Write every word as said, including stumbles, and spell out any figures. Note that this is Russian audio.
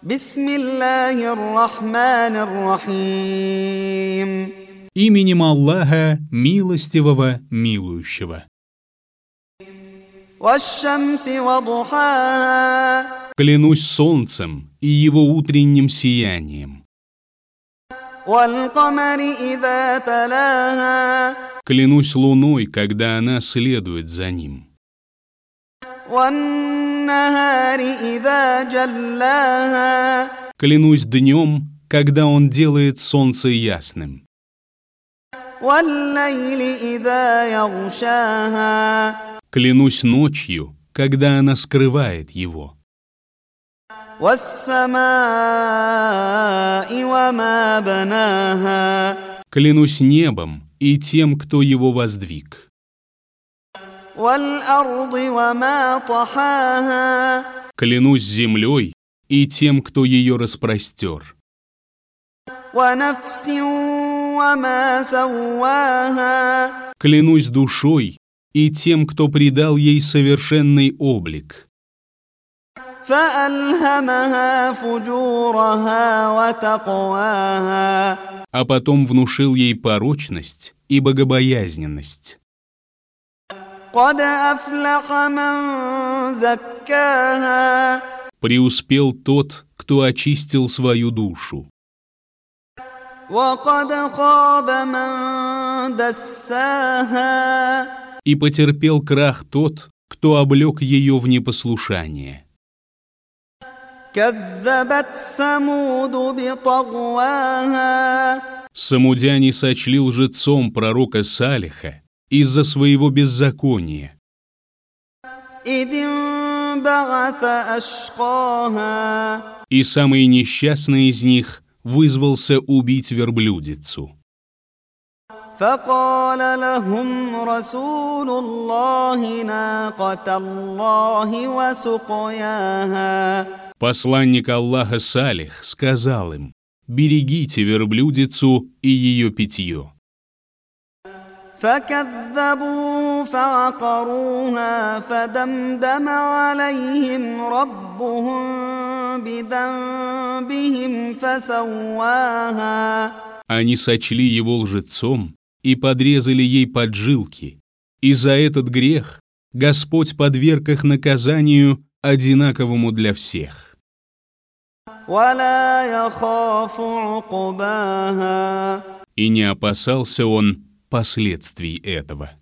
Бисмиллахир-рахманир-рахим. Именем Аллаха, милостивого, милующего. Ваш-шамси ва-духаха. Клянусь солнцем и его утренним сиянием. Валь-камари иза талаха. Клянусь луной, когда она следует за ним. Ван-нахари иза джаллаха. Клянусь днем, когда он делает солнце ясным. Валь-лайли иза ягшаха. Клянусь ночью, когда она скрывает его. Вас-самаи ва-ма банаха. Клянусь небом и тем, кто его воздвиг. Валь-арди ва-ма тахаха. Клянусь землей и тем, кто ее распростер. Ва-нафсин ва-ма савваха. Клянусь душой и тем, кто придал ей совершенный облик. Фа-альхамаха фуджураха ва-такваха. А потом внушил ей порочность и богобоязненность. Кад афляха ман заккаха. Преуспел тот, кто очистил свою душу. Ва кад хаба ман дассаха. И потерпел крах тот, кто облек ее в непослушание. Кадзабат самуду битагваха. Самудяне сочли лжецом пророка Салиха из-за своего беззакония. Идин багата ашқаха. И самый несчастный из них вызвался убить верблюдицу. Факаля лахум расулуллахи накаталлахи ва сукяха. Посланник Аллаха Салих сказал им: берегите верблюдицу и ее питье. فكذبوا فعقروها فدمدم عليهم ربهم بذنبهم فسواها. Они сочли его лжецом и подрезали ей поджилки, и за этот грех Господь подверг их наказанию, одинаковому для всех. ولا يخاف عقباها. И не опасался он последствий этого.